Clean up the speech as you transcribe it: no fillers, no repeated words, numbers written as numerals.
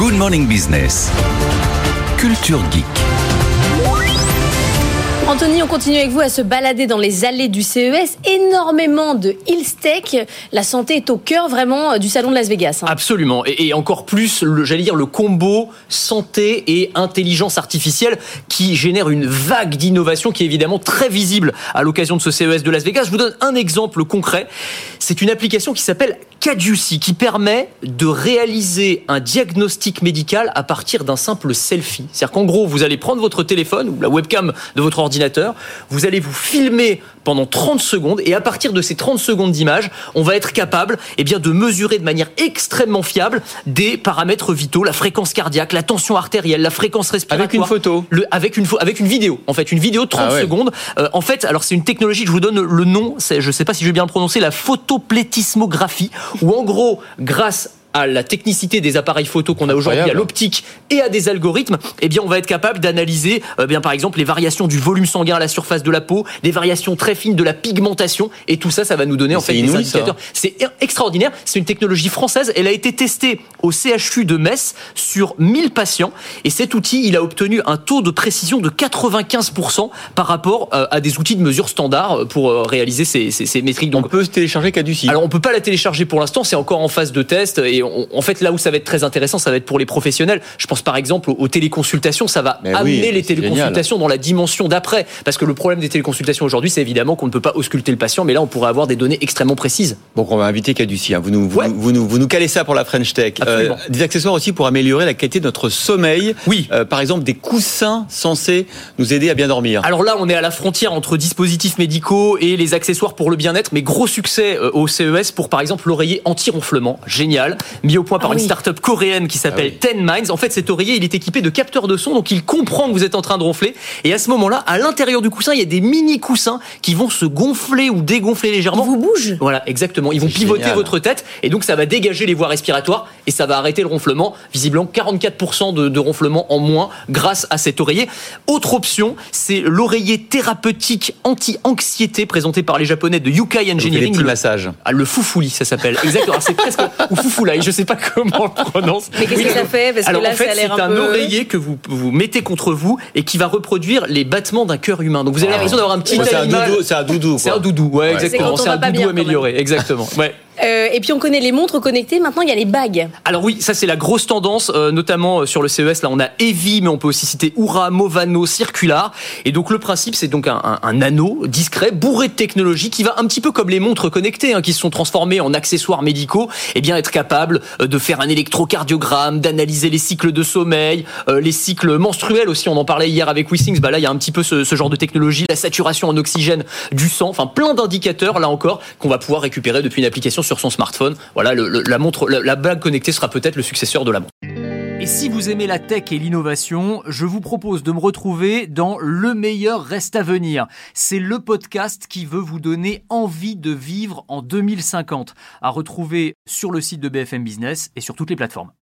Good Morning Business. Culture Geek. Anthony, on continue avec vous à se balader dans les allées du CES. Énormément de Health Tech. La santé est au cœur vraiment du salon de Las Vegas. Absolument. Et encore plus, le combo santé et intelligence artificielle qui génère une vague d'innovation qui est évidemment très visible à l'occasion de ce CES de Las Vegas. Je vous donne un exemple concret. C'est une application qui s'appelle Caduci, qui permet de réaliser un diagnostic médical à partir d'un simple selfie. C'est-à-dire qu'en gros, vous allez prendre votre téléphone ou la webcam de votre ordinateur, vous allez vous filmer pendant 30 secondes et à partir de ces 30 secondes d'image, on va être capable de mesurer de manière extrêmement fiable des paramètres vitaux, la fréquence cardiaque, la tension artérielle, la fréquence respiratoire. Avec une photo avec une vidéo, en fait, une vidéo de 30 secondes. En fait, alors c'est une technologie, je vous donne le nom, je ne sais pas si je vais bien le prononcer, la photoplétismographie, où en gros, grâce à la technicité des appareils photo qu'on a aujourd'hui, à l'optique et à des algorithmes, on va être capable d'analyser, par exemple, les variations du volume sanguin à la surface de la peau, des variations très fines de la pigmentation, et tout ça, ça va nous donner des indicateurs. C'est extraordinaire. C'est une technologie française. Elle a été testée au CHU de Metz sur 1000 patients, et cet outil, il a obtenu un taux de précision de 95% par rapport à des outils de mesure standard pour réaliser ces métriques. Donc, on peut télécharger Caduci. Alors, on peut pas la télécharger pour l'instant. C'est encore en phase de test, et en fait, là où ça va être très intéressant, ça va être pour les professionnels. Je pense par exemple aux téléconsultations. Ça va amener les téléconsultations dans la dimension d'après. Parce que le problème des téléconsultations aujourd'hui, c'est évidemment qu'on ne peut pas ausculter le patient, mais là, on pourrait avoir des données extrêmement précises. Donc, on va inviter Caduci. Vous nous calez ça pour la French Tech. Des accessoires aussi pour améliorer la qualité de notre sommeil. Oui. Par exemple, des coussins censés nous aider à bien dormir. Alors là, on est à la frontière entre dispositifs médicaux et les accessoires pour le bien-être. Mais gros succès au CES pour, par exemple, l'oreiller anti-ronflement. Génial. Mis au point par une start-up coréenne qui s'appelle 10 Minds. En fait, cet oreiller, il est équipé de capteurs de son, donc il comprend que vous êtes en train de ronfler. Et à ce moment-là, à l'intérieur du coussin, il y a des mini-coussins qui vont se gonfler ou dégonfler légèrement. Ils vous bougent. Voilà, exactement. Ils vont pivoter votre tête, et donc ça va dégager les voies respiratoires, et ça va arrêter le ronflement. Visiblement, 44% de ronflement en moins grâce à cet oreiller. Autre option, c'est l'oreiller thérapeutique anti-anxiété présenté par les Japonais de Yukai Engineering. Le massage. Le Fufuli, ça s'appelle. Exactement. C'est presque, ou Fufulai, je sais pas comment on le prononce. Mais qu'est-ce que ça fait? Parce que là, en fait, ça a l'air c'est un peu... oreiller que vous mettez contre vous et qui va reproduire les battements d'un cœur humain. Donc vous avez l'impression d'avoir un petit animal. C'est un doudou. C'est un doudou, exactement. C'est un doudou amélioré, exactement. Ouais. Et puis on connaît les montres connectées, maintenant il y a les bagues. Alors oui, ça c'est la grosse tendance, notamment sur le CES. Là on a Evi, mais on peut aussi citer Oura, Movano, Circular. Et donc le principe, c'est donc un anneau discret, bourré de technologie, qui va un petit peu comme les montres connectées, qui se sont transformées en accessoires médicaux, être capable de faire un électrocardiogramme, d'analyser les cycles de sommeil, les cycles menstruels aussi. On en parlait hier avec WeSings. Là il y a un petit peu ce genre de technologie, la saturation en oxygène du sang, enfin plein d'indicateurs là encore qu'on va pouvoir récupérer depuis une application sur son smartphone. Voilà, la bague connectée sera peut-être le successeur de la montre. Et si vous aimez la tech et l'innovation, je vous propose de me retrouver dans Le meilleur reste à venir. C'est le podcast qui veut vous donner envie de vivre en 2050, à retrouver sur le site de BFM Business et sur toutes les plateformes.